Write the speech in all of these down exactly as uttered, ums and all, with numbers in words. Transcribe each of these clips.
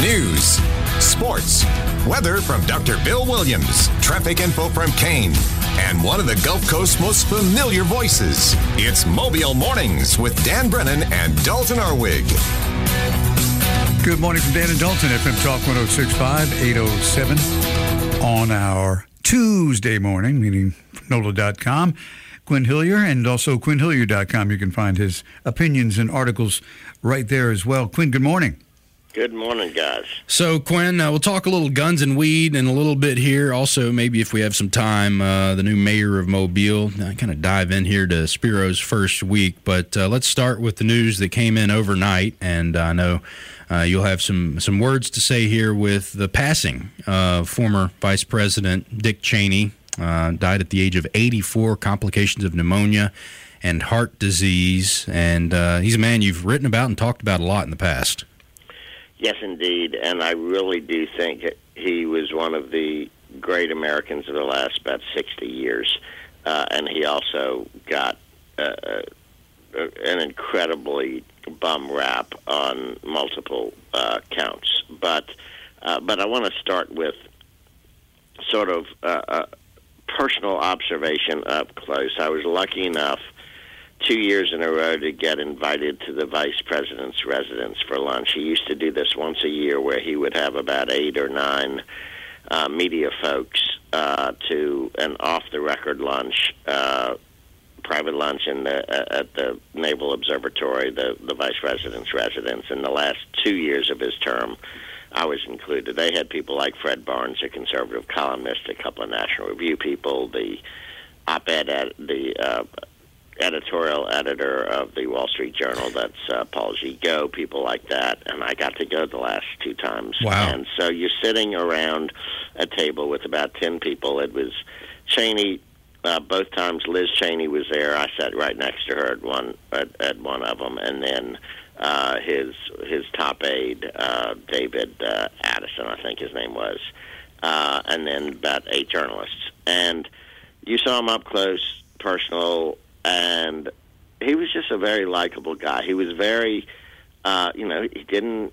News, sports, weather from Doctor Bill Williams, traffic info from Kane, and one of the Gulf Coast's most familiar voices. It's Mobile Mornings with Dan Brennan and Dalton Arwig. Good morning from Dan and Dalton, F M Talk one oh six point five, eight oh seven on our Tuesday morning, meaning N O L A dot com. Quinn Hillier, and also Quinn Hillier dot com. You can find his opinions and articles right there as well. Quinn, good morning. Good morning, guys. So, Quinn, uh, we'll talk a little guns and weed in a little bit here. Also, maybe if we have some time, uh, the new mayor of Mobile. I kind of dive in here to Spiro's first week, but uh, let's start with the news that came in overnight, and I know uh, you'll have some, some words to say here with the passing of former Vice President Dick Cheney. Uh, died at the age of eighty-four, complications of pneumonia and heart disease, and uh, he's a man you've written about and talked about a lot in the past. Yes, indeed, and I really do think he was one of the great Americans of the last about sixty years, uh, and he also got uh, an incredibly bum rap on multiple uh, counts. But uh, but I want to start with sort of uh, a personal observation up close. I was lucky enough two years in a row to get invited to the vice president's residence for lunch. He used to do this once a year where he would have about eight or nine uh, media folks uh, to an off-the-record lunch, uh, private lunch in the, uh, at the Naval Observatory, the, the vice president's residence. In the last two years of his term, I was included. They had people like Fred Barnes, a conservative columnist, a couple of National Review people, the op-ed, ed, the uh, editorial editor of the Wall Street Journal, that's uh, Paul Gigot, people like that, and I got to go the last two times. Wow. And so you're sitting around a table with about ten people. It was Cheney, uh, both times Liz Cheney was there. I sat right next to her at one at, at one of them, and then uh, his his top aide, uh, David uh, Addison, I think his name was, uh, and then about eight journalists. And you saw him up close, personal, and he was just a very likable guy. He was very, uh, you know, he didn't,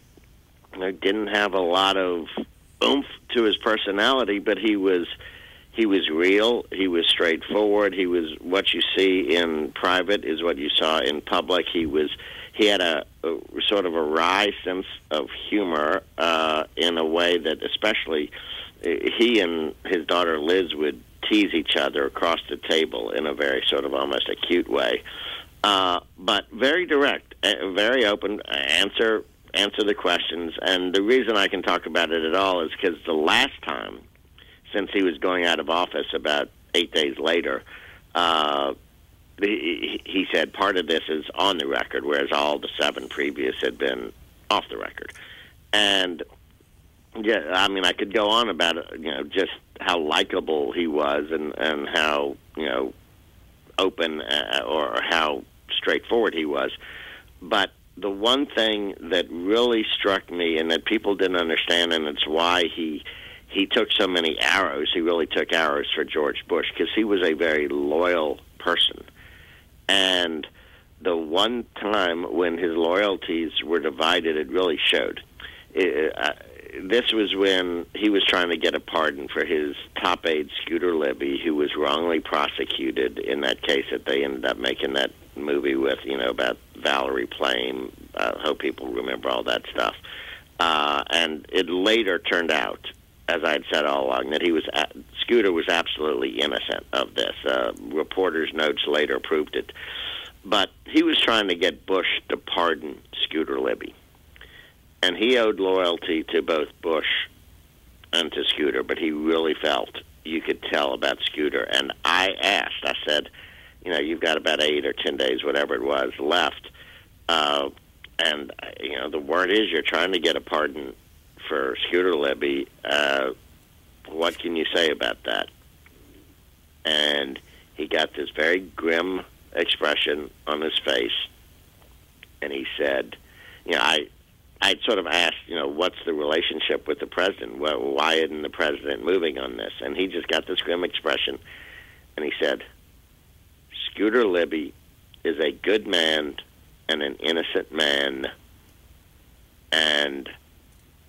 you know, didn't have a lot of oomph to his personality, but he was, he was real. He was straightforward. He was what you see in private is what you saw in public. He was, he had a, a sort of a wry sense of humor uh, in a way that, especially, he and his daughter Liz would tease each other across the table in a very sort of almost acute way, uh, but very direct, uh, very open, answer answer the questions. And the reason I can talk about it at all is because the last time, since he was going out of office about eight days later, uh, he, he said part of this is on the record, whereas all the seven previous had been off the record. And yeah, I mean, I could go on about it, you know, just how likable he was and, and how, you know, open uh, or how straightforward he was. But the one thing that really struck me and that people didn't understand, and it's why he he took so many arrows, he really took arrows for George Bush, because he was a very loyal person. And the one time when his loyalties were divided, it really showed. It, uh, This was when he was trying to get a pardon for his top aide, Scooter Libby, who was wrongly prosecuted in that case that they ended up making that movie with, you know, about Valerie Plame. I hope people remember all that stuff. Uh, and it later turned out, as I had said all along, that he was Scooter was absolutely innocent of this. Uh, reporters' notes later proved it. But he was trying to get Bush to pardon Scooter Libby. And he owed loyalty to both Bush and to Scooter, but he really felt you could tell about Scooter. And I asked, I said, you know, you've got about eight or ten days, whatever it was, left. Uh, and, you know, the word is you're trying to get a pardon for Scooter Libby. Uh, what can you say about that? And he got this very grim expression on his face. And he said, you know, I... I'd sort of asked, you know, what's the relationship with the president? Well, why isn't the president moving on this? And he just got this grim expression, and he said, Scooter Libby is a good man and an innocent man, and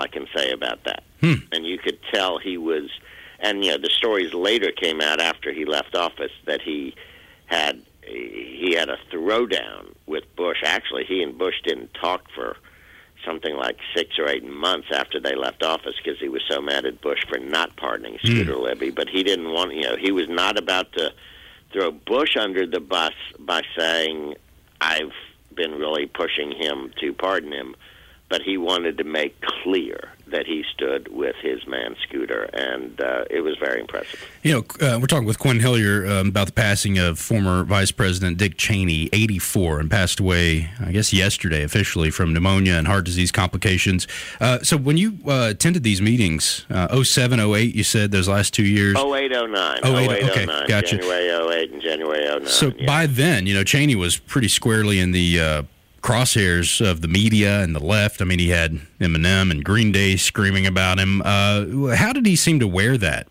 I can say about that. Hmm. And you could tell he was, and, you know, the stories later came out after he left office that he had he had a throwdown with Bush. Actually, he and Bush didn't talk for something like six or eight months after they left office because he was so mad at Bush for not pardoning Scooter mm. Libby. But he didn't want, you know, he was not about to throw Bush under the bus by saying, I've been really pushing him to pardon him. But he wanted to make clear that he stood with his man Scooter, and uh, it was very impressive. You know, uh, we're talking with Quinn Hillier um, about the passing of former Vice President Dick Cheney, eighty-four, and passed away, I guess, yesterday officially from pneumonia and heart disease complications. Uh, so when you uh, attended these meetings, uh, oh seven, oh eight, you said those last two years? oh eight, oh nine. oh eight, okay, gotcha. January oh eight and January oh nine. So yeah. by then, you know, Cheney was pretty squarely in the uh, crosshairs of the media and the left. I mean, he had Eminem and Green Day screaming about him. Uh, how did he seem to wear that?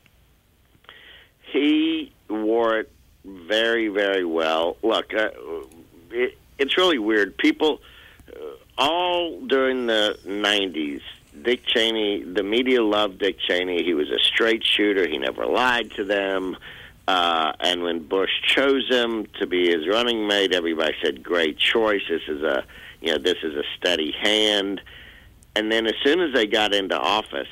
He wore it very, very well. Look, uh, it, it's really weird. People, uh, all during the nineties, Dick Cheney, the media loved Dick Cheney. He was a straight shooter. He never lied to them. Uh, and when Bush chose him to be his running mate, everybody said, "Great choice. This is a, you know, this is a steady hand." And then as soon as they got into office,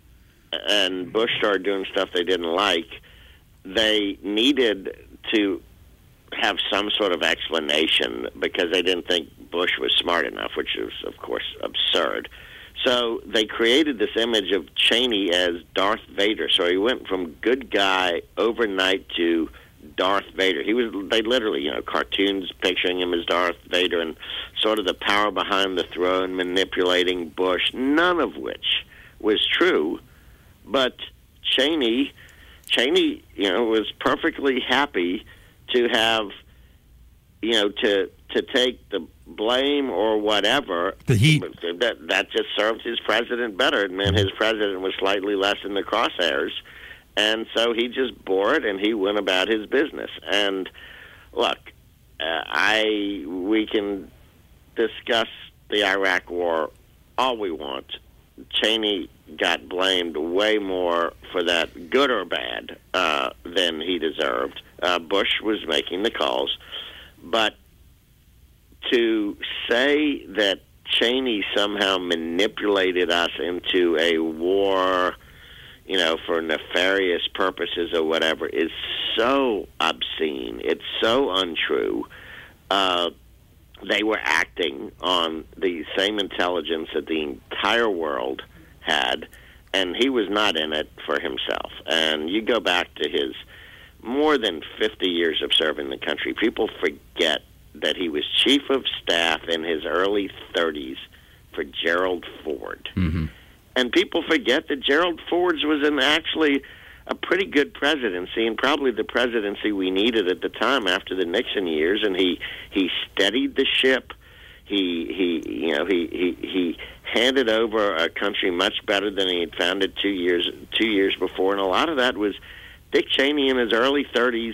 and Bush started doing stuff they didn't like, they needed to have some sort of explanation because they didn't think Bush was smart enough, which is, of course, absurd. So they created this image of Cheney as Darth Vader. So he went from good guy overnight to Darth Vader. He was, they literally, you know, cartoons picturing him as Darth Vader and sort of the power behind the throne, manipulating Bush, none of which was true. But Cheney, Cheney, you know, was perfectly happy to have, you know, to to take the blame or whatever. The heat. That, that just served his president better. And man, his president was slightly less in the crosshairs. And so he just bore it, and he went about his business. And look, uh, I we can discuss the Iraq War all we want. Cheney got blamed way more for that, good or bad, uh, than he deserved. Uh, Bush was making the calls. But to say that Cheney somehow manipulated us into a war, you know, for nefarious purposes or whatever, is so obscene. It's so untrue. Uh, they were acting on the same intelligence that the entire world had, and he was not in it for himself. And you go back to his more than fifty years of serving the country, people forget that he was chief of staff in his early thirties for Gerald Ford. Mm-hmm. And people forget that Gerald Ford was an actually a pretty good presidency, and probably the presidency we needed at the time after the Nixon years. And he he steadied the ship. He he you know he he, he handed over a country much better than he had found it two years two years before, and a lot of that was Dick Cheney in his early thirties.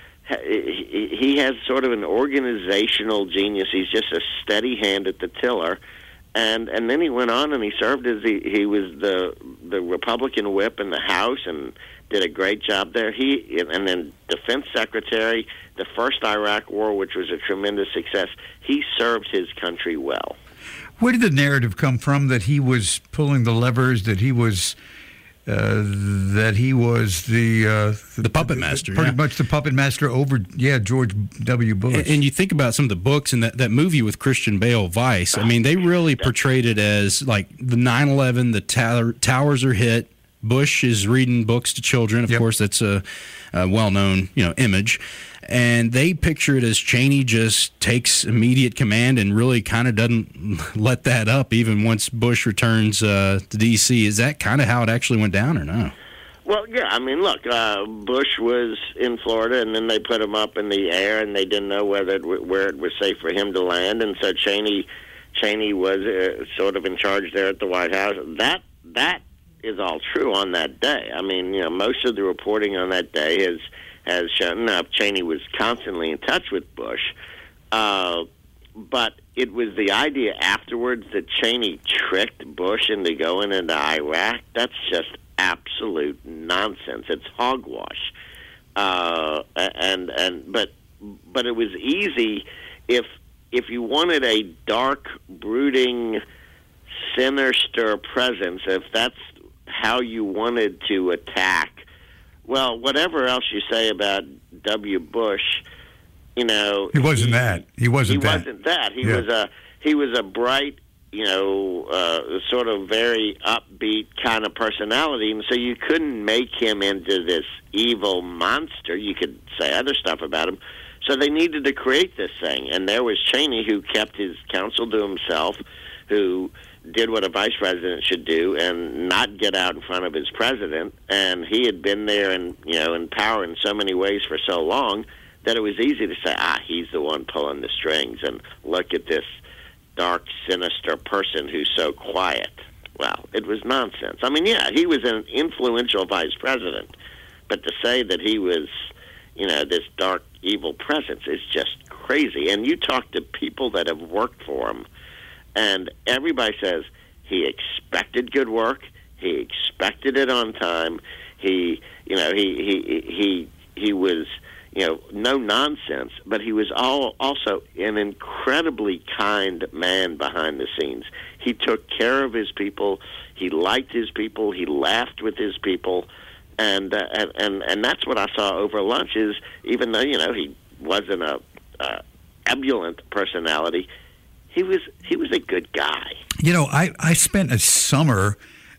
He has sort of an organizational genius. He's just a steady hand at the tiller. And and then he went on and he served as he, he was the the Republican whip in the House and did a great job there. He and then Defense Secretary, the first Iraq War, which was a tremendous success. He served his country well. Where did the narrative come from that he was pulling the levers, that he was uh, that he was the uh, the puppet master, pretty yeah. much the puppet master over yeah George W. Bush? And, and you think about some of the books and that, that movie with Christian Bale, Vice. I mean, they really portrayed it as like the nine eleven, the tower, towers are hit. Bush is reading books to children. Of yep. course, that's a, a well-known, you know, image. And they picture it as Cheney just takes immediate command and really kind of doesn't let that up even once Bush returns uh, to D C Is that kind of how it actually went down or no? Well, yeah. I mean, look, uh, Bush was in Florida, and then they put him up in the air, and they didn't know whether it w- where it was safe for him to land. And so Cheney, Cheney was uh, sort of in charge there at the White House. That that is all true on that day. I mean, you know, most of the reporting on that day has has shown. Now, Cheney was constantly in touch with Bush, uh, but it was the idea afterwards that Cheney tricked Bush into going into Iraq. That's just absolute nonsense. It's hogwash. Uh, and and but but it was easy if if you wanted a dark, brooding, sinister presence. If that's how you wanted to attack, well, whatever else you say about W. Bush, you know, he wasn't he, that. He wasn't he that. wasn't that. He yeah. was a he was a bright, you know, uh, sort of very upbeat kind of personality, and so you couldn't make him into this evil monster. You could say other stuff about him. So they needed to create this thing, and there was Cheney, who kept his counsel to himself, who did what a vice president should do and not get out in front of his president. And he had been there and, you know, in power in so many ways for so long that it was easy to say, ah, he's the one pulling the strings, and look at this dark, sinister person who's so quiet. Well, it was nonsense. I mean, yeah, he was an influential vice president, but to say that he was, you know, this dark, evil presence is just crazy. And you talk to people that have worked for him, and everybody says he expected good work, he expected it on time, he, you know, he he he he was, you know, no nonsense, but he was all also an incredibly kind man behind the scenes. He took care of his people, he liked his people, he laughed with his people, and uh, and, and and that's what I saw over lunch. Is even though, you know, he wasn't a uh, ebullient personality, he was he was a good guy. You know, I, I spent a summer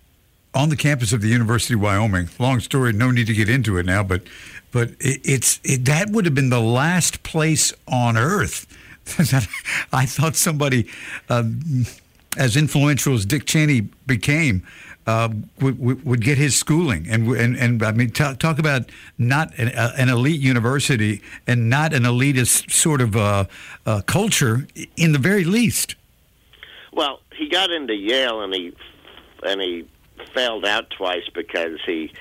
on the campus of the University of Wyoming. Long story, no need to get into it now, but but it, it's it, that would have been the last place on earth that I thought somebody uh, as influential as Dick Cheney became uh, would, would get his schooling. And and, and I mean, talk, talk about not an, uh, an elite university and not an elitist sort of uh, uh, culture in the very least. Well, he got into Yale and he and he failed out twice because he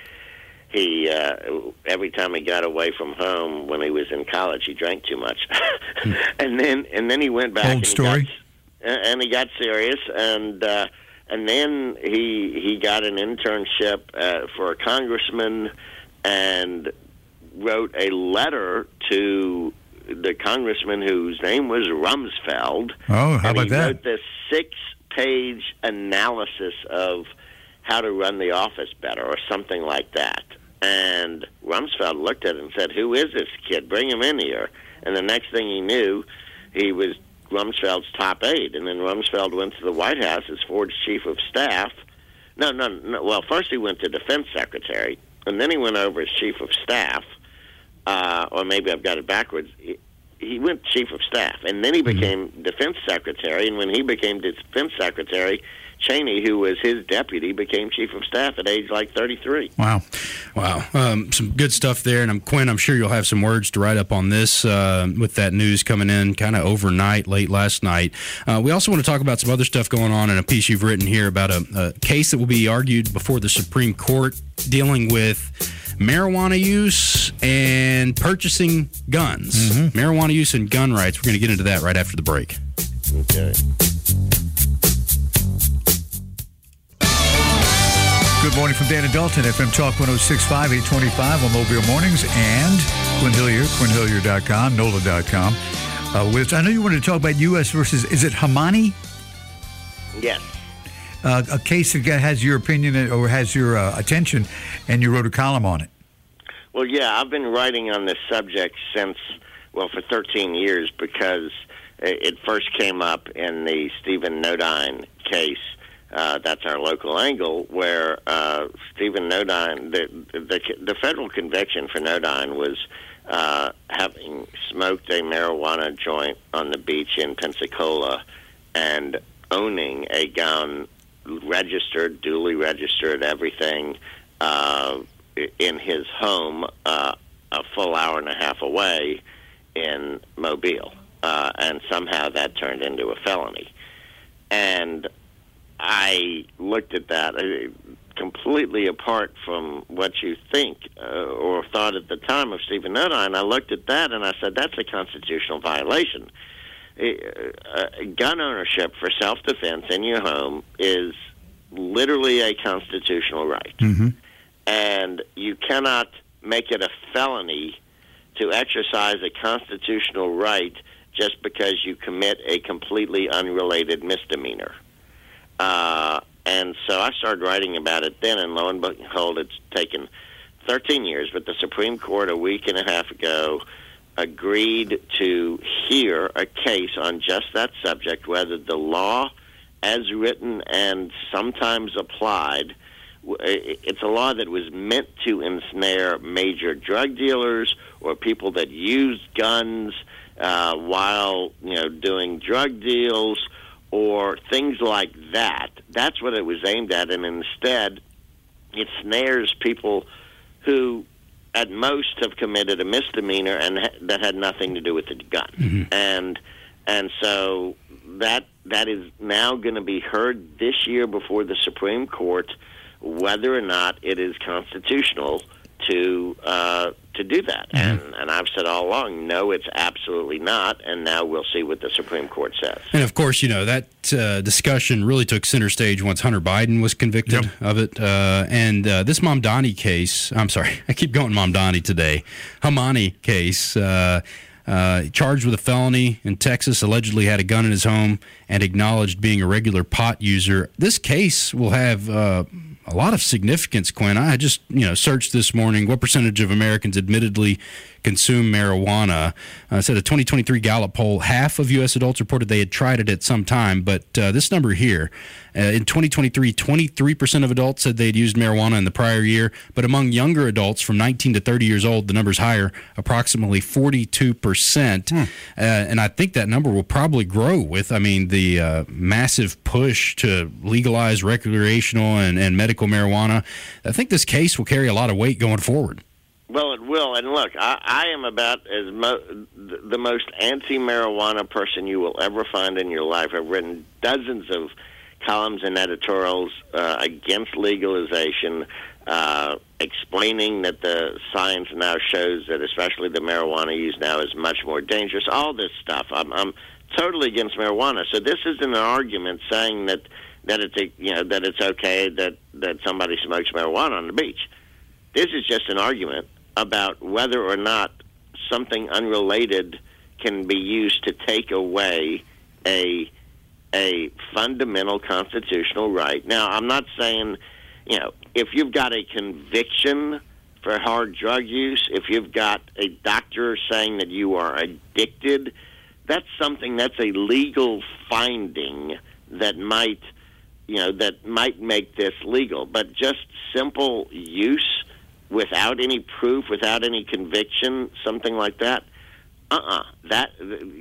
he uh, every time he got away from home when he was in college, he drank too much, and then and then he went back. Old and story. He got, and he got serious, and uh, and then he he got an internship uh, for a congressman, and wrote a letter to the congressman whose name was Rumsfeld. Oh, how and about he that? wrote this six-page analysis of how to run the office better, or something like that. And Rumsfeld looked at it and said, "Who is this kid? Bring him in here." And the next thing he knew, he was Rumsfeld's top aide. And then Rumsfeld went to the White House as Ford's chief of staff. No, no, no. Well, first he went to defense secretary, and then he went over as chief of staff. Uh, or maybe I've got it backwards. He, he went chief of staff, and then he became mm-hmm. defense secretary. And when he became defense secretary, Cheney, who was his deputy, became chief of staff at age like thirty-three. Wow. Wow. Um, some good stuff there. And I'm, Quinn, I'm sure you'll have some words to write up on this uh, with that news coming in kind of overnight, late last night. Uh, we also want to talk about some other stuff going on in a piece you've written here about a, a case that will be argued before the Supreme Court dealing with marijuana use and purchasing guns. Mm-hmm. Marijuana use and gun rights. We're going to get into that right after the break. Okay. Good morning from Dan and Dalton, F M Talk one oh six point five, eight twenty-five on Mobile Mornings, and Quinn Hillier, quinn hillier dot com, N O L A dot com. Uh, with, I know you wanted to talk about U S versus, is it Hamani? Yes. Uh, a case that has your opinion or has your uh, attention, and you wrote a column on it. Well, yeah, I've been writing on this subject since, well, for thirteen years, because it first came up in the Stephen Nodine case. Uh, that's our local angle, where uh, Stephen Nodine, the, the the federal conviction for Nodine was uh, having smoked a marijuana joint on the beach in Pensacola and owning a gun, registered, duly registered, everything, uh, in his home uh, a full hour and a half away in Mobile. Uh, and somehow that turned into a felony. And I looked at that uh, completely apart from what you think uh, or thought at the time of Stephen Nodine. I looked at that and I said, that's a constitutional violation. uh, gun ownership for self-defense in your home is literally a constitutional right. Mm-hmm. And you cannot make it a felony to exercise a constitutional right just because you commit a completely unrelated misdemeanor. Uh, and so I started writing about it then, and lo and behold, it's taken thirteen years, but the Supreme Court a week and a half ago agreed to hear a case on just that subject, whether the law as written and sometimes applied, it's a law that was meant to ensnare major drug dealers or people that used guns uh, while, you know, doing drug deals or things like that. That's what it was aimed at, and instead it snares people who at most have committed a misdemeanor and ha- that had nothing to do with the gun. Mm-hmm. And and so that that is now going to be heard this year before the Supreme Court, whether or not it is constitutional to uh, to do that. Mm-hmm. And and I've said all along, no, it's absolutely not, and now we'll see what the Supreme Court says. And, of course, you know, that uh, discussion really took center stage once Hunter Biden was convicted yep. of it. Uh, and uh, this Mamdani case, I'm sorry, I keep going Mamdani today, Hamani case, uh, uh, charged with a felony in Texas, allegedly had a gun in his home and acknowledged being a regular pot user. This case will have uh, a lot of significance, Quinn. I just, you know, searched this morning what percentage of Americans admittedly consume marijuana. Uh, said a twenty twenty-three Gallup poll, half of U S adults reported they had tried it at some time. But uh, this number here, uh, in twenty twenty-three, twenty-three percent of adults said they'd used marijuana in the prior year. But among younger adults from nineteen to thirty years old, the number's higher, approximately forty-two percent. Hmm. Uh, and I think that number will probably grow with, I mean, the uh, massive push to legalize recreational and, and medical marijuana. I think this case will carry a lot of weight going forward. Well, it will. And look, I, I am about as mo- the most anti-marijuana person you will ever find in your life. I've written dozens of columns and editorials uh, against legalization, uh, explaining that the science now shows that especially the marijuana used now is much more dangerous. All this stuff. I'm, I'm totally against marijuana. So this isn't an argument saying that, that it's a, you know that it's okay that, that somebody smokes marijuana on the beach. This is just an argument about whether or not something unrelated can be used to take away a a fundamental constitutional right. Now, I'm not saying, you know, if you've got a conviction for hard drug use, if you've got a doctor saying that you are addicted, that's something that's a legal finding that might, you know, that might make this legal. But just simple use without any proof, without any conviction, something like that, uh-uh. That,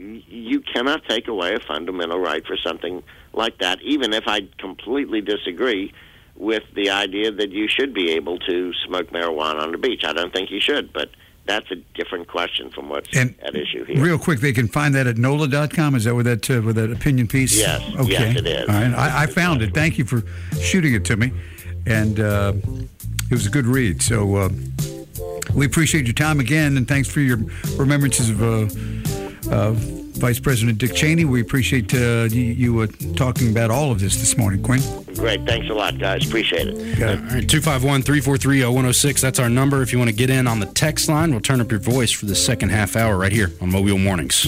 you cannot take away a fundamental right for something like that, even if I completely disagree with the idea that you should be able to smoke marijuana on the beach. I don't think you should, but that's a different question from what's and at issue here. Real quick, they can find that at N O L A dot com? Is that where that, uh, where that opinion piece? Yes, okay. yes, it is. All right, I, I found it. Thank you for shooting it to me. And uh, it was a good read. So uh, we appreciate your time again, and thanks for your remembrances of uh, uh, Vice President Dick Cheney. We appreciate uh, you, you uh, talking about all of this this morning, Quinn. Great. Thanks a lot, guys. Appreciate it. Got it. All right, two five one, three four three, oh one oh six. That's our number. If you want to get in on the text line, we'll turn up your voice for the second half hour right here on Mobile Mornings.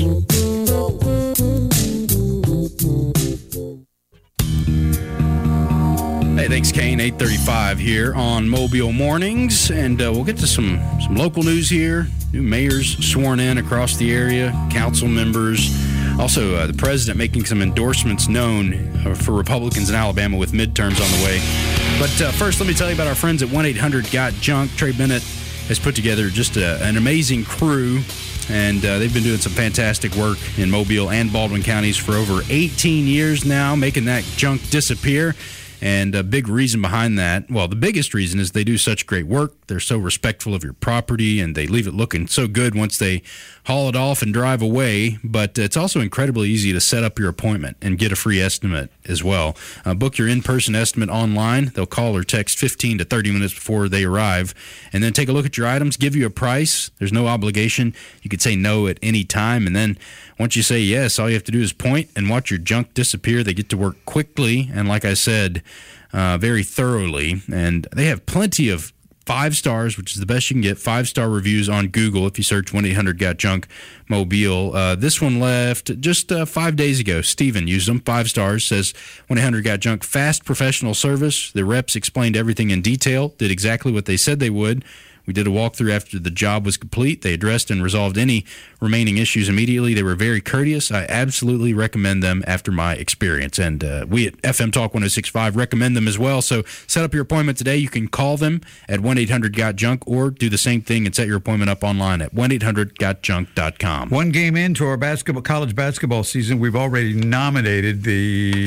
Hey, thanks, Kane. eight thirty-five here on Mobile Mornings, and uh, we'll get to some, some local news here. New mayors sworn in across the area, council members. Also, uh, the president making some endorsements known uh, for Republicans in Alabama with midterms on the way. But uh, first, let me tell you about our friends at one eight hundred got junk. Trey Bennett has put together just a, an amazing crew, and uh, they've been doing some fantastic work in Mobile and Baldwin counties for over eighteen years now, making that junk disappear. And a big reason behind that, well, the biggest reason is they do such great work. They're so respectful of your property, and they leave it looking so good once they haul it off and drive away. But it's also incredibly easy to set up your appointment and get a free estimate as well. Uh, book your in-person estimate online. They'll call or text fifteen to thirty minutes before they arrive, and then take a look at your items, give you a price. There's no obligation. You could say no at any time, and then Once you say yes, all you have to do is point and watch your junk disappear. They get to work quickly and, like I said, uh, very thoroughly. And they have plenty of five stars, which is the best you can get, five-star reviews on Google if you search one eight hundred got junk Mobile. Uh, this one left just uh, five days ago. Steven used them, five stars, says one eight hundred got junk, fast professional service. The reps explained everything in detail, did exactly what they said they would. We did a walkthrough after the job was complete. They addressed and resolved any remaining issues immediately. They were very courteous. I absolutely recommend them after my experience. And uh, we at F M Talk one oh six point five recommend them as well. So set up your appointment today. You can call them at one eight hundred got junk or do the same thing and set your appointment up online at one eight hundred got junk dot com. One game into our basketball, college basketball season, we've already nominated the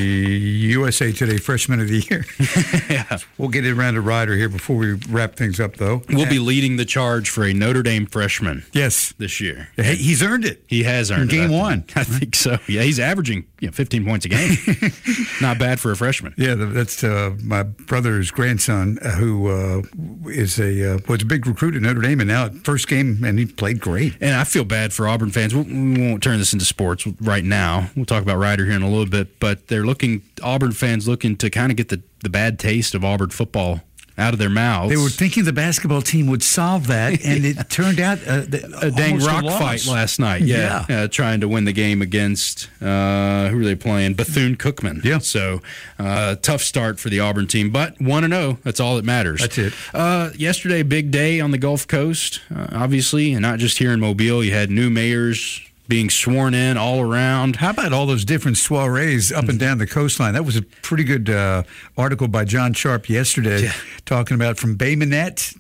U S A Today Freshman of the Year. Yeah. We'll get it around to Ryder here before we wrap things up, though. We'll be leading the charge for a Notre Dame freshman. Yes, this year. Hey, he's earned it. He has earned in it. Game I one. I think so. Yeah, he's averaging you know, fifteen points a game. Not bad for a freshman. Yeah, that's uh, my brother's grandson, uh, who uh, is a uh, was a big recruit at Notre Dame, and now first game, and he played great. And I feel bad for Auburn fans. We won't turn this into sports right now. We'll talk about Ryder here in a little bit, but they're looking Auburn fans looking to kind of get the, the bad taste of Auburn football out of their mouths. They were thinking the basketball team would solve that, and it turned out uh, a dang rock a fight last night. Yeah, yeah. Uh, trying to win the game against uh, who were they playing? Bethune-Cookman. Yeah. So uh, tough start for the Auburn team, but one and zero. That's all that matters. That's it. Uh, yesterday, big day on the Gulf Coast, uh, obviously, and not just here in Mobile. You had new mayors being sworn in all around. How about all those different soirees up and down the coastline? That was a pretty good uh, article by John Sharp yesterday, yeah. talking about from Bay Minette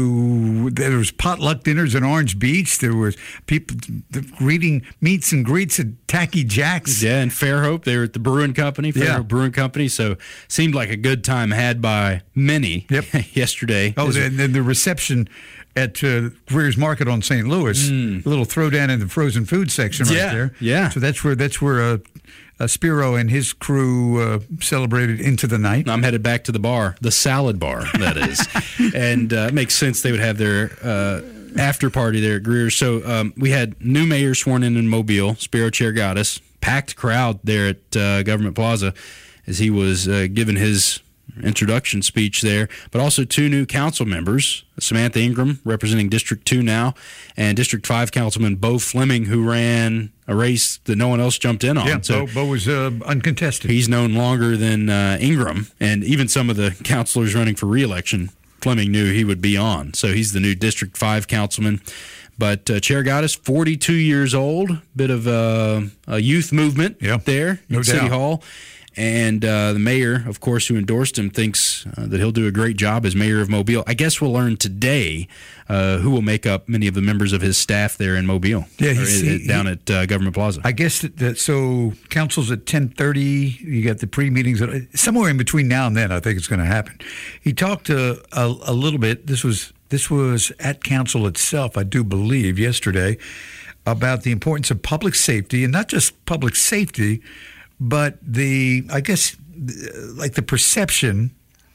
to there was potluck dinners in Orange Beach. There was people greeting meets and greets at Tacky Jack's. Yeah, and Fairhope. They were at the Brewing Company, Fairhope yeah. Brewing Company. So seemed like a good time had by many yep. yesterday. Oh, and then the reception at uh, Greer's Market on Saint Louis, mm. a little throwdown in the frozen food section right yeah, there. Yeah, so that's where that's where uh, uh, Spiro and his crew uh, celebrated into the night. I'm headed back to the bar, the salad bar, that is, and uh, it makes sense they would have their uh, after party there at Greer's. So um, we had new mayor sworn in in Mobile, Spiro Chergatis, packed crowd there at uh, Government Plaza as he was uh, giving his introduction speech there, but also two new council members, Samantha Ingram, representing District two now, and District five Councilman Bo Fleming, who ran a race that no one else jumped in on. Yeah, so Bo, Bo was uh, uncontested. He's known longer than uh, Ingram, and even some of the councilors running for re-election, Fleming knew he would be on. So he's the new District five Councilman. But uh, Chergatis, forty-two years old, bit of uh, a youth movement yeah, there no in City doubt. Hall. And uh, the mayor, of course, who endorsed him, thinks uh, that he'll do a great job as mayor of Mobile. I guess we'll learn today uh, who will make up many of the members of his staff there in Mobile, yeah, or, he, down he, at uh, Government Plaza. I guess that, that so council's at ten thirty. You got the pre-meetings. Somewhere in between now and then, I think it's going to happen. He talked uh, a, a little bit. This was this was at council itself, I do believe, yesterday, about the importance of public safety, and not just public safety, but the, I guess, like the perception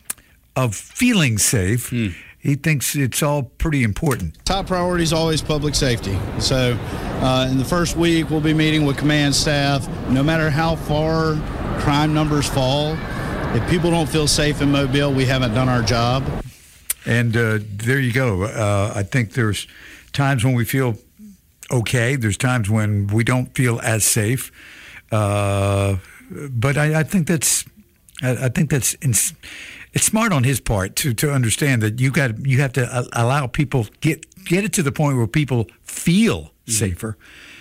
of feeling safe. Mm. He thinks it's all pretty important. Top priority is always public safety. So uh, in the first week, we'll be meeting with command staff. No matter how far crime numbers fall, if people don't feel safe in Mobile, we haven't done our job. And uh, there you go. Uh, I think there's times when we feel okay. There's times when we don't feel as safe. Uh, but I, I think that's, I, I think that's, ins- it's smart on his part to, to understand that you got, you have to allow people get get it to the point where people feel mm-hmm. safer.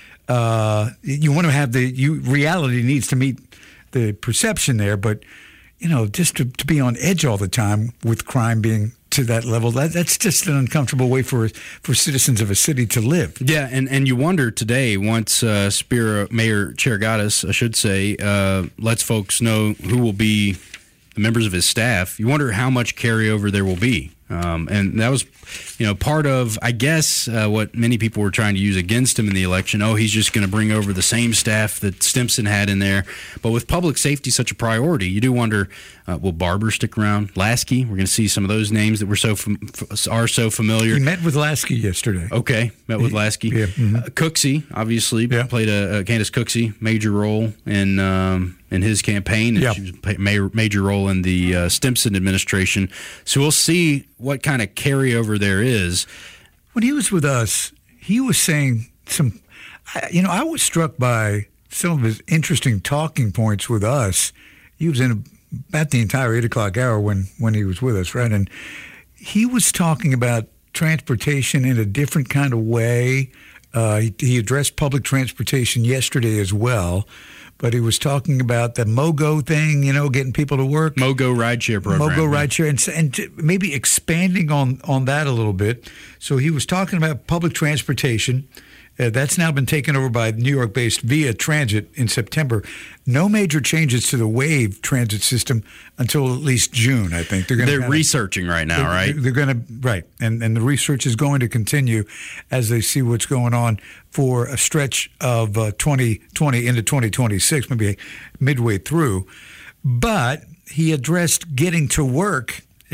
Uh, you want to have the you reality needs to meet the perception there, but you know, just to, to be on edge all the time with crime being to that level, that that's just an uncomfortable way for for citizens of a city to live. Yeah, and, and you wonder today, once uh, Spiro, Mayor Chergatis, I should say, uh, lets folks know who will be the members of his staff, you wonder how much carryover there will be. Um, and that was, you know, part of, I guess, uh, what many people were trying to use against him in the election. Oh, he's just going to bring over the same staff that Stimson had in there. But with public safety such a priority, you do wonder, uh, will Barber stick around? Lasky, we're going to see some of those names that were so fam- are so familiar. He met with Lasky yesterday. Okay, met with Lasky. Yeah. Mm-hmm. Uh, Cooksey, obviously, yeah. played a, a Candace Cooksey major role in um, in his campaign, and yeah. she was a major, major role in the uh, Stimson administration. So we'll see what kind of carryover there is. When he was with us, he was saying some, you know, I was struck by some of his interesting talking points with us. He was in about the entire eight o'clock hour when, when he was with us, right? And he was talking about transportation in a different kind of way. Uh, he, he addressed public transportation yesterday as well. But he was talking about the MoGo thing, you know, getting people to work. MoGo rideshare program. MoGo rideshare, and, and to maybe expanding on, on that a little bit. So he was talking about public transportation. Uh, that's now been taken over by New York-based Via Transit in September. No major changes to the Wave transit system until at least June, I think. They're, gonna they're kinda, researching right now, they're, right? They're going to, right. And, and the research is going to continue as they see what's going on for a stretch of uh, twenty twenty into twenty twenty-six, maybe midway through. But he addressed getting to work. Uh,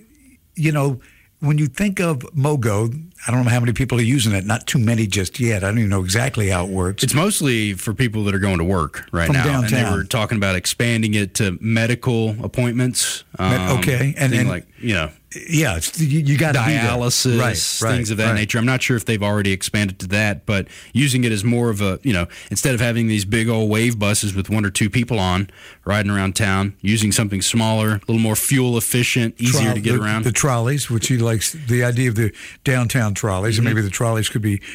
you know, when you think of MoGo, I don't know how many people are using it. Not too many just yet. I don't even know exactly how it works. It's mostly for people that are going to work right From now. downtown. And they were talking about expanding it to medical appointments. Um, okay. And, and like, you know, yeah, it's, you, you got dialysis, right, things right, of that right. nature. I'm not sure if they've already expanded to that, but using it as more of a, you know, instead of having these big old Wave buses with one or two people on riding around town, using something smaller, a little more fuel efficient, easier Troll- to get the, around. The trolleys, which he likes, the idea of the downtown trolleys, mm-hmm. and maybe the trolleys could be,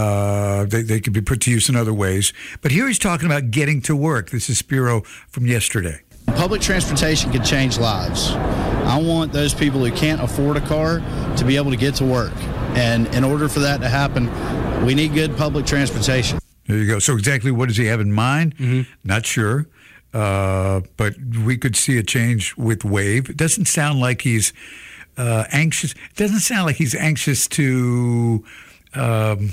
uh, they, they could be put to use in other ways. But here he's talking about getting to work. This is Spiro from yesterday. Public transportation can change lives. I want those people who can't afford a car to be able to get to work. And in order for that to happen, we need good public transportation. There you go. So exactly what does he have in mind? Mm-hmm. Not sure. Uh, but we could see a change with Wave. It doesn't sound like he's uh, anxious. It doesn't sound like he's anxious to um,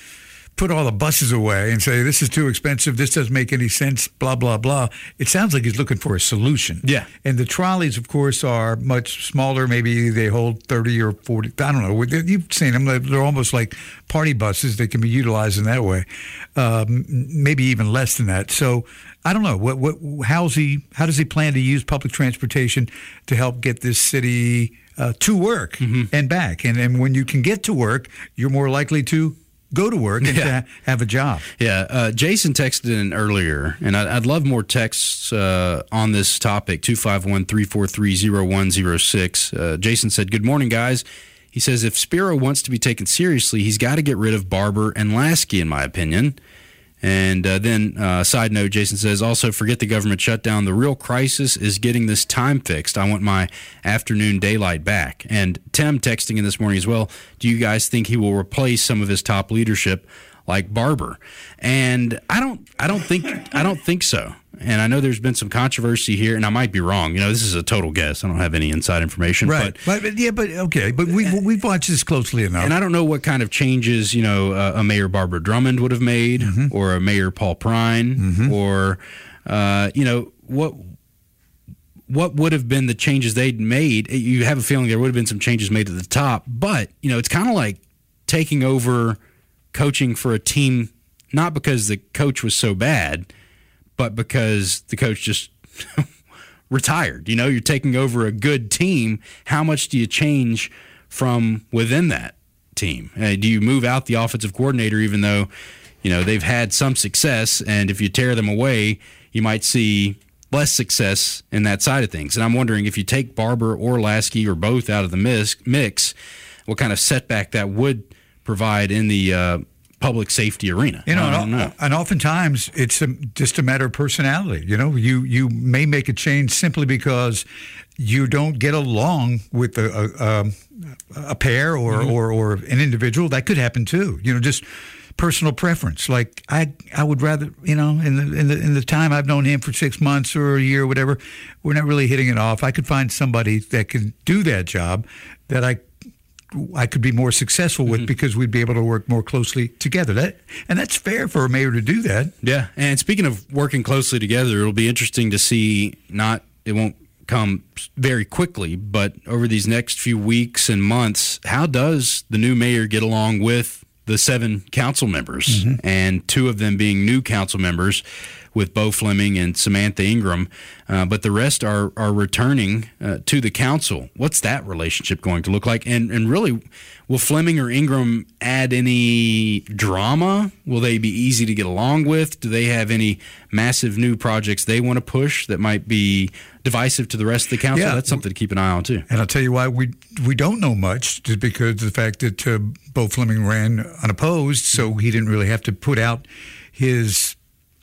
put all the buses away and say, this is too expensive, this doesn't make any sense, blah, blah, blah. It sounds like he's looking for a solution. Yeah. And the trolleys, of course, are much smaller. Maybe they hold thirty or forty. I don't know. You've seen them. They're almost like party buses. They can be utilized in that way. Um, maybe even less than that. So I don't know. What, what, how's he, how does he plan to use public transportation to help get this city uh, to work mm-hmm. and back? And, and when you can get to work, you're more likely to go to work and yeah. to have a job. Yeah. Uh, Jason texted in earlier, and I'd, I'd love more texts uh, on this topic, two five one, three four three, zero one zero six. Uh, Jason said, good morning, guys. He says, if Spiro wants to be taken seriously, he's got to get rid of Barber and Lasky, in my opinion. And uh, then, uh, side note, Jason says, also forget the government shutdown. The real crisis is getting this time fixed. I want my afternoon daylight back. And Tim texting in this morning as well, do you guys think he will replace some of his top leadership like Barber? And I don't I don't think I don't think so. And I know there's been some controversy here, and I might be wrong. You know, this is a total guess. I don't have any inside information. Right. But, but yeah, but okay. But we, we've watched this closely enough. And I don't know what kind of changes, you know, uh, a Mayor Barbara Drummond would have made, mm-hmm. or a Mayor Paul Prine, mm-hmm. or, uh, you know, what what would have been the changes they'd made. You have a feeling there would have been some changes made at the top. But, you know, it's kind of like taking over coaching for a team, not because the coach was so bad, but because the coach just retired. You know, you're taking over a good team. How much do you change from within that team? Uh, do you move out the offensive coordinator, even though, you know, they've had some success, and if you tear them away, you might see less success in that side of things? And I'm wondering if you take Barber or Lasky or both out of the mix, what kind of setback that would provide in the uh, public safety arena. You know, I don't and, know. and oftentimes it's a, just a matter of personality. You know, you you may make a change simply because you don't get along with a a, a pair or, mm-hmm. or or an individual. That could happen too. You know, just personal preference. Like I, I would rather, you know, in the in the in the time I've known him for six months or a year, or whatever, we're not really hitting it off. I could find somebody that could do that job that I. I could be more successful with mm-hmm. because we'd be able to work more closely together. That and that's fair for a mayor to do that. Yeah, and speaking of working closely together, it'll be interesting to see. Not it won't come very quickly, but over these next few weeks and months, how does the new mayor get along with the seven council members, mm-hmm. and two of them being new council members, with Bo Fleming and Samantha Ingram, uh, but the rest are are returning uh, to the council. What's that relationship going to look like? And and really, will Fleming or Ingram add any drama? Will they be easy to get along with? Do they have any massive new projects they want to push that might be divisive to the rest of the council? Yeah. That's something to keep an eye on, too. And I'll tell you why we we don't know much, just because of the fact that uh, Bo Fleming ran unopposed, so he didn't really have to put out his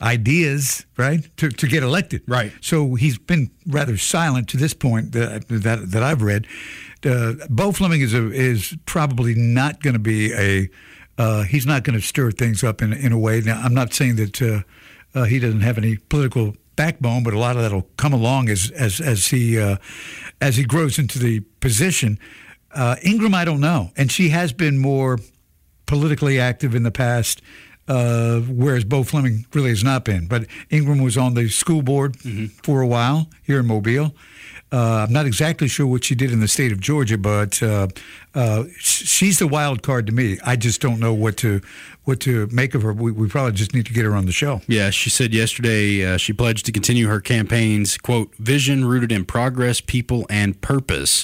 ideas, right, to, to get elected. Right. So he's been rather silent to this point that that, that I've read. Uh, Bo Fleming is a, is probably not going to be a uh, he's not going to stir things up in in a way. Now, I'm not saying that uh, uh, he doesn't have any political backbone, but a lot of that will come along as as as he uh, as he grows into the position. Uh, Ingram, I don't know, and she has been more politically active in the past. Uh, whereas Bo Fleming really has not been. But Ingram was on the school board mm-hmm. for a while here in Mobile. Uh, I'm not exactly sure what she did in the state of Georgia, but uh, uh, she's the wild card to me. I just don't know what to what to make of her. We, we probably just need to get her on the show. Yeah, she said yesterday uh, she pledged to continue her campaign's, quote, vision rooted in progress, people, and purpose.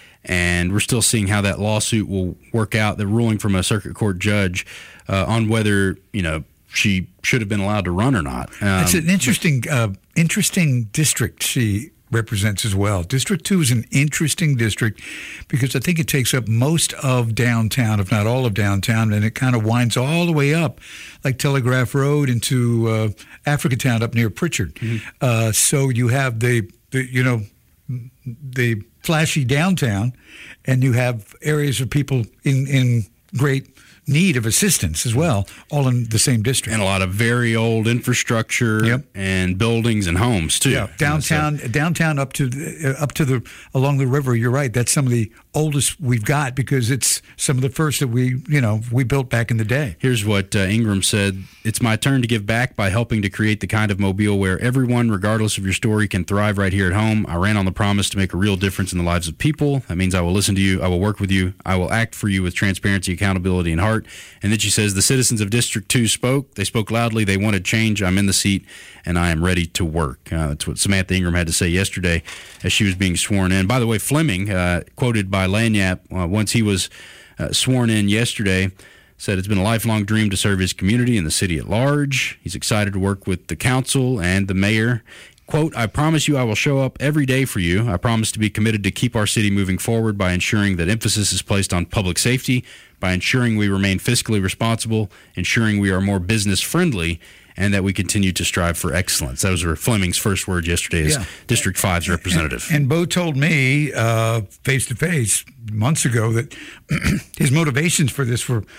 And we're still seeing how that lawsuit will work out, the ruling from a circuit court judge uh, on whether, you know, she should have been allowed to run or not. Um, it's an interesting, uh, interesting district she represents as well. District two is an interesting district because I think it takes up most of downtown, if not all of downtown, and it kind of winds all the way up, like Telegraph Road into uh, Africatown up near Pritchard. Mm-hmm. Uh, so you have the, the, you know, the flashy downtown, and you have areas of people in, in great need of assistance as well, all in the same district. And a lot of very old infrastructure yep. and buildings and homes, too. Yeah, downtown, downtown up to the, up to the along the river. You're right. That's some of the oldest we've got because it's some of the first that we, you know, we built back in the day. Here's what uh, Ingram said. It's my turn to give back by helping to create the kind of Mobile where everyone, regardless of your story, can thrive right here at home. I ran on the promise to make a real difference in the lives of people. That means I will listen to you. I will work with you. I will act for you with transparency, accountability, and heart. And then she says, the citizens of District two spoke. They spoke loudly. They wanted change. I'm in the seat, and I am ready to work. Uh, that's what Samantha Ingram had to say yesterday as she was being sworn in. By the way, Fleming, uh, quoted by Lanyap, uh, once he was uh, sworn in yesterday, said it's been a lifelong dream to serve his community and the city at large. He's excited to work with the council and the mayor. Quote, I promise you I will show up every day for you. I promise to be committed to keep our city moving forward by ensuring that emphasis is placed on public safety, by ensuring we remain fiscally responsible, ensuring we are more business friendly, and that we continue to strive for excellence. Those were Fleming's first words yesterday as yeah. District five's representative. And, and Bo told me uh, face-to-face months ago that his motivations for this were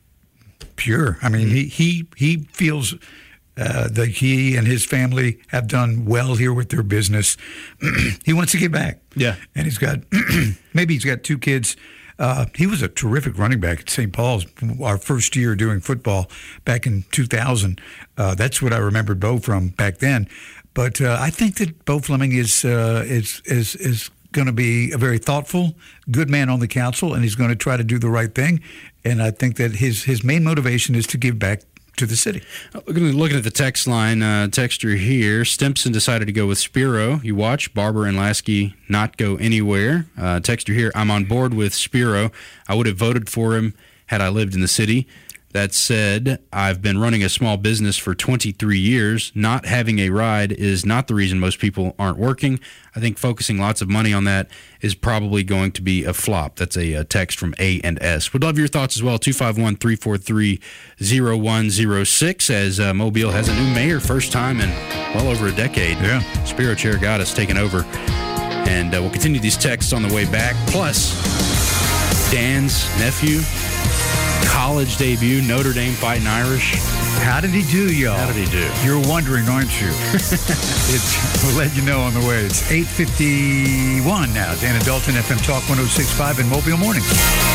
pure. I mean, mm-hmm. he, he, he feels... Uh, that he and his family have done well here with their business. He wants to get back. Yeah. And he's got, maybe he's got two kids. Uh, he was a terrific running back at Saint Paul's, our first year doing football back in two thousand. Uh, that's what I remembered Bo from back then. But uh, I think that Bo Fleming is uh, is is is going to be a very thoughtful, good man on the council, and he's going to try to do the right thing. And I think that his his main motivation is to give back to the city. Looking at the text line, uh, texter here, Stimson decided to go with Spiro. You watch Barber and Lasky not go anywhere. Uh, texter here, I'm on board with Spiro. I would have voted for him had I lived in the city. That said, I've been running a small business for twenty-three years. Not having a ride is not the reason most people aren't working. I think focusing lots of money on that is probably going to be a flop. That's a, a text from A and S. Would love your thoughts as well. two five one, three four three, zero one zero six as uh, Mobile has a new mayor, first time in well over a decade. Yeah. Spiro Cheragatis taking over. And uh, we'll continue these texts on the way back. Plus, Dan's nephew, college debut, Notre Dame fighting Irish. How did he do, y'all? How did he do? You're wondering, aren't you? it's, we'll let you know on the way. It's eight fifty-one now. Dan and Dalton, F M Talk one oh six point five in Mobile Mornings.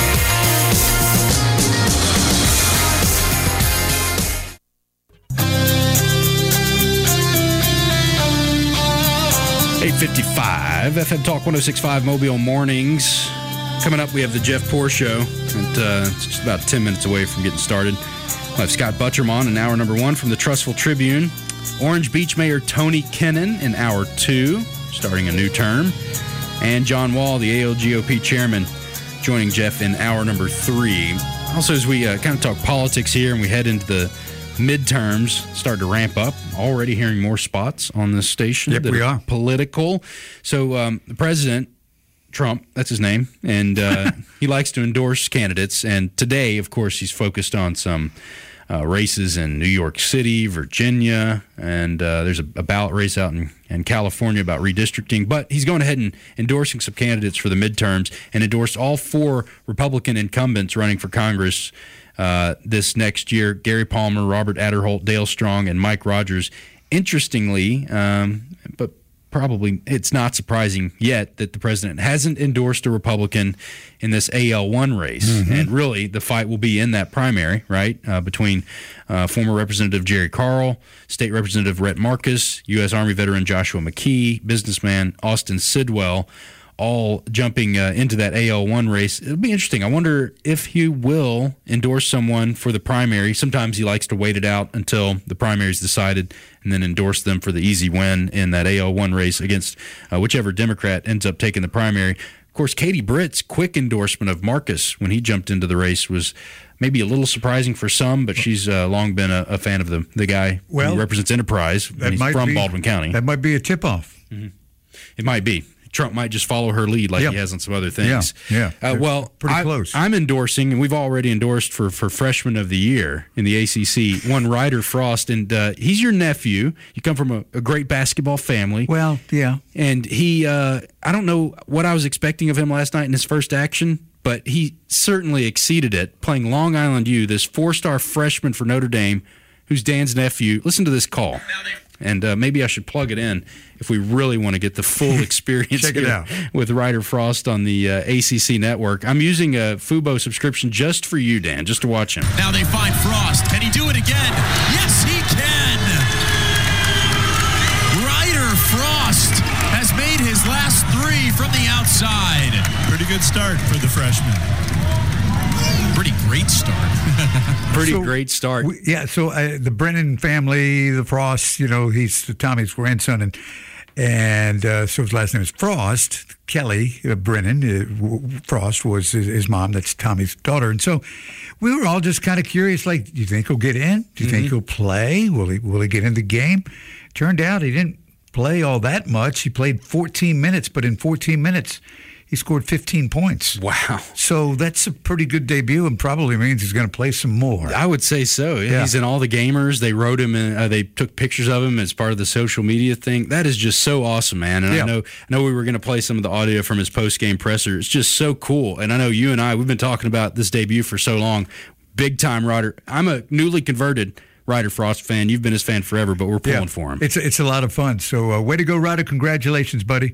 eight fifty-five, F M Talk one oh six point five Mobile Mornings. Coming up, we have the Jeff Poor Show. And, uh, it's just about ten minutes away from getting started. We'll have Scott Butcherm on in hour number one from the Trussville Tribune. Orange Beach Mayor Tony Kennon in hour two, starting a new term. And John Wall, the A L G O P chairman, joining Jeff in hour number three. Also, as we uh, kind of talk politics here and we head into the midterms, start to ramp up. Already hearing more spots on this station. Yep, that we are. Political. So um, the president, Trump, that's his name, and uh, he likes to endorse candidates. And today, of course, he's focused on some uh, races in New York City, Virginia, and uh, there's a, a ballot race out in, in California about redistricting. But he's going ahead and endorsing some candidates for the midterms and endorsed all four Republican incumbents running for Congress uh, this next year: Gary Palmer, Robert Aderholt, Dale Strong, and Mike Rogers. Interestingly, um, but probably it's not surprising yet that the president hasn't endorsed a Republican in this A L one race. Mm-hmm. And really, the fight will be in that primary, right, uh, between uh, former Representative Jerry Carl, State Representative Rhett Marcus, U S Army veteran Joshua McKee, businessman Austin Sidwell, all jumping uh, into that A L one race. It'll be interesting. I wonder if he will endorse someone for the primary. Sometimes he likes to wait it out until the primary is decided and then endorse them for the easy win in that A L one race against uh, whichever Democrat ends up taking the primary. Of course, Katie Britt's quick endorsement of Marcus when he jumped into the race was maybe a little surprising for some, but she's uh, long been a, a fan of the, the guy well, who represents Enterprise, and he's from be, Baldwin County. That might be a tip-off. Mm-hmm. It might be. Trump might just follow her lead like yep. he has on some other things. Yeah, yeah. Uh, well, pretty I, close. I'm endorsing, and we've already endorsed for, for Freshman of the Year in the A C C, one Ryder Frost, and uh, he's your nephew. You come from a, a great basketball family. Well, yeah. And he, uh, I don't know what I was expecting of him last night in his first action, but he certainly exceeded it, playing Long Island U, this four-star freshman for Notre Dame, who's Dan's nephew. Listen to this call. And uh, maybe I should plug it in if we really want to get the full experience Check it here out. with Ryder Frost on the uh, A C C network. I'm using a Fubo subscription just for you, Dan, just to watch him. Now they find Frost. Can he do it again? Yes, he can! Ryder Frost has made his last three from the outside. Pretty good start for the freshman. Pretty great start. Pretty So, great start. We, yeah, so uh, the Brennan family, the Frost, you know, he's Tommy's grandson, and and uh, so his last name is Frost. Kelly uh, Brennan uh, Frost was his, his mom. That's Tommy's daughter, and so we were all just kind of curious. Like, do you think he'll get in? Do you mm-hmm. think he'll play? Will he? Will he get in the game? Turned out he didn't play all that much. He played fourteen minutes, but in fourteen minutes, he scored fifteen points. Wow. So that's a pretty good debut and probably means he's going to play some more. I would say so. Yeah. He's in all the gamers. They wrote him in, uh, they took pictures of him as part of the social media thing. That is just so awesome, man. And yeah. I know I know we were going to play some of the audio from his post-game presser. It's just so cool. And I know you and I, we've been talking about this debut for so long. Big time Ryder. I'm a newly converted Ryder Frost fan. You've been his fan forever, but we're pulling yeah. for him. It's, it's a lot of fun. So uh, way to go, Ryder. Congratulations, buddy.